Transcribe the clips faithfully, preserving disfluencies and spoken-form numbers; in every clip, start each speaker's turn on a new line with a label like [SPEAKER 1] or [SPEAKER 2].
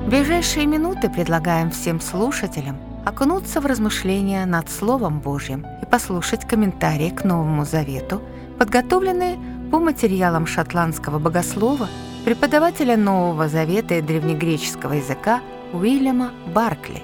[SPEAKER 1] В ближайшие минуты предлагаем всем слушателям окунуться в размышления над Словом Божьим и послушать комментарии к Новому Завету, подготовленные по материалам шотландского богослова, преподавателя Нового Завета и древнегреческого языка Уильяма Баркли.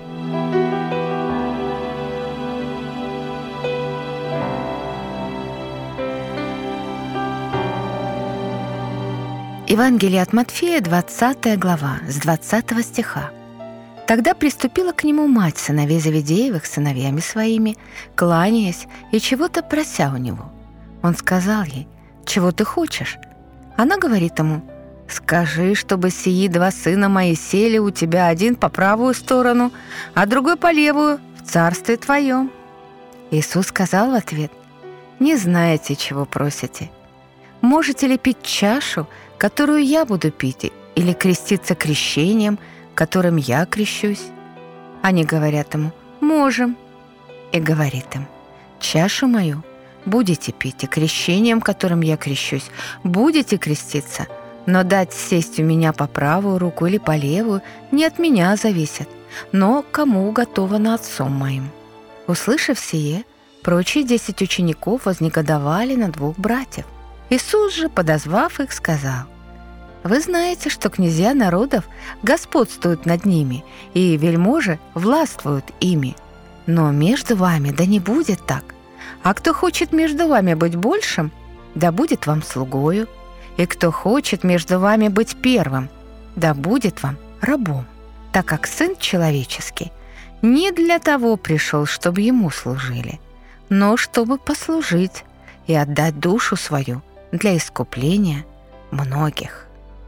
[SPEAKER 1] Евангелие от Матфея, двадцатая глава, с двадцатого стиха. «Тогда приступила к нему мать сыновей Завидеевых сыновьями своими, кланяясь и чего-то прося у него. Он сказал ей: „Чего ты хочешь?“ Она говорит ему: „Скажи, чтобы сии два сына мои сели у тебя, один по правую сторону, а другой по левую, в царстве твоем“. Иисус сказал в ответ: „Не знаете, чего просите. Можете ли пить чашу, которую я буду пить, или креститься крещением, которым я крещусь?“ Они говорят ему: „Можем“. И говорит им: „Чашу мою будете пить, и крещением, которым я крещусь, будете креститься, но дать сесть у меня по правую руку или по левую не от меня зависит, но кому уготовано Отцом моим“. Услышав сие, прочие десять учеников вознегодовали на двух братьев. Иисус же, подозвав их, сказал: „Вы знаете, что князья народов господствуют над ними, и вельможи властвуют ими. Но между вами да не будет так. А кто хочет между вами быть большим, да будет вам слугою, и кто хочет между вами быть первым, да будет вам рабом. Так как Сын Человеческий не для того пришел, чтобы ему служили, но чтобы послужить и отдать душу свою для искупления многих“.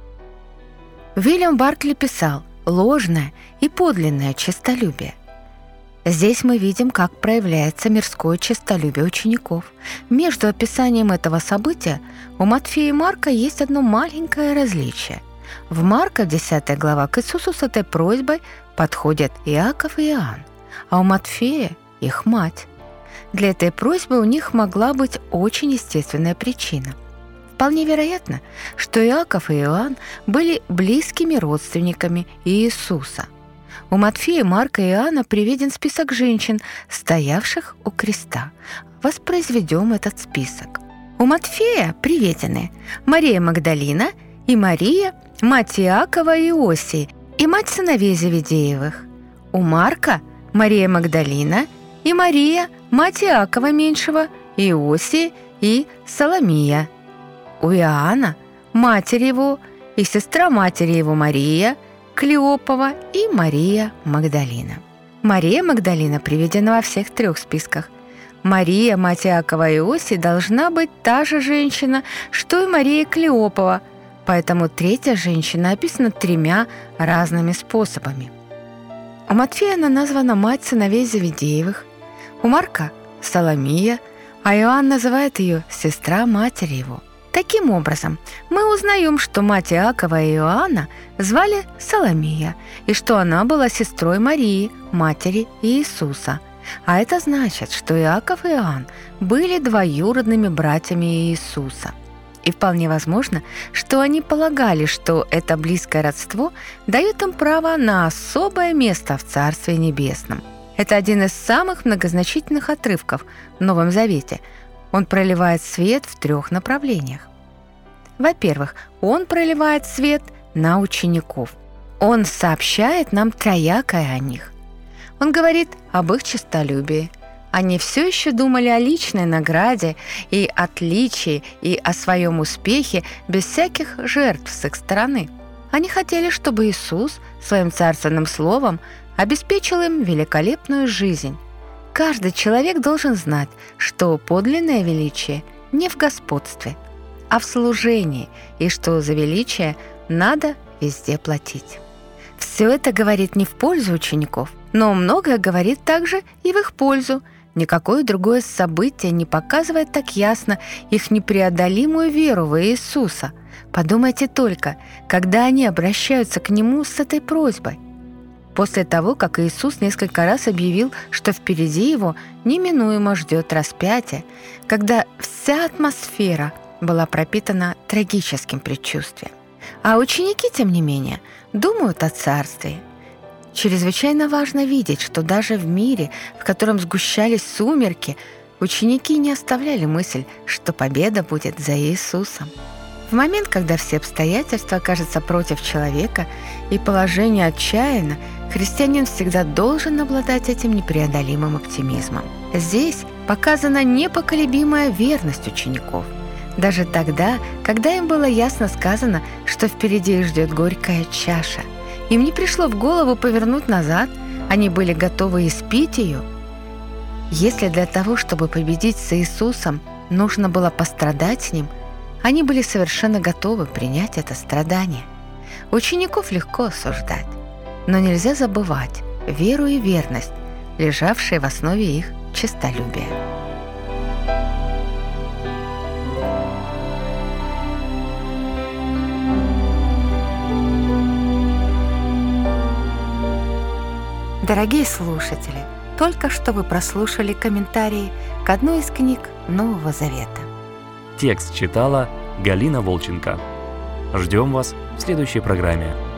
[SPEAKER 1] Уильям Баркли писал: «Ложное и подлинное честолюбие». Здесь мы видим, как проявляется мирское честолюбие учеников. Между описанием этого события у Матфея и Марка есть одно маленькое различие. В Марка, десятая глава, к Иисусу с этой просьбой подходят Иаков и Иоанн, а у Матфея их мать. Для этой просьбы у них могла быть очень естественная причина. Вполне вероятно, что Иаков и Иоанн были близкими родственниками Иисуса. У Матфея, Марка и Иоанна приведен список женщин, стоявших у креста. Воспроизведем этот список. У Матфея приведены Мария Магдалина и Мария, мать Иакова и Иосии, и мать сыновей Завидеевых. У Марка Мария Магдалина и Мария, мать Иакова меньшего, Иосии и Соломия. У Иоанна матерь его и сестра матери его Мария Клеопова и Мария Магдалина. Мария Магдалина приведена во всех трех списках. Мария, мать Иакова и Иосии, должна быть та же женщина, что и Мария Клеопова, поэтому третья женщина описана тремя разными способами. У Матфея она названа мать сыновей Завидеевых, у Марка – Соломия, а Иоанн называет ее сестра матери его. Таким образом, мы узнаем, что мать Иакова и Иоанна звали Соломия, и что она была сестрой Марии, матери Иисуса. А это значит, что Иаков и Иоанн были двоюродными братьями Иисуса. И вполне возможно, что они полагали, что это близкое родство дает им право на особое место в Царстве Небесном. Это один из самых многозначительных отрывков в Новом Завете. Он проливает свет в трех направлениях. Во-первых, он проливает свет на учеников. Он сообщает нам троякое о них. Он говорит об их честолюбии. Они все еще думали о личной награде и отличии, и о своем успехе без всяких жертв с их стороны. Они хотели, чтобы Иисус своим царственным словом обеспечил им великолепную жизнь. Каждый человек должен знать, что подлинное величие не в господстве, а в служении, и что за величие надо везде платить. Все это говорит не в пользу учеников, но многое говорит также и в их пользу. Никакое другое событие не показывает так ясно их непреодолимую веру в Иисуса. Подумайте только, когда они обращаются к Нему с этой просьбой. После того, как Иисус несколько раз объявил, что впереди его неминуемо ждет распятие, когда вся атмосфера была пропитана трагическим предчувствием. А ученики, тем не менее, думают о царстве. Чрезвычайно важно видеть, что даже в мире, в котором сгущались сумерки, ученики не оставляли мысль, что победа будет за Иисусом. В момент, когда все обстоятельства окажутся против человека и положение отчаянно, христианин всегда должен обладать этим непреодолимым оптимизмом. Здесь показана непоколебимая верность учеников. Даже тогда, когда им было ясно сказано, что впереди их ждет горькая чаша. Им не пришло в голову повернуть назад, они были готовы испить ее. Если для того, чтобы победить с Иисусом, нужно было пострадать с Ним, они были совершенно готовы принять это страдание. Учеников легко осуждать, но нельзя забывать веру и верность, лежавшие в основе их честолюбия. Дорогие слушатели, только что вы прослушали комментарии к одной из книг Нового Завета.
[SPEAKER 2] Текст читала Галина Волченко. Ждем вас в следующей программе.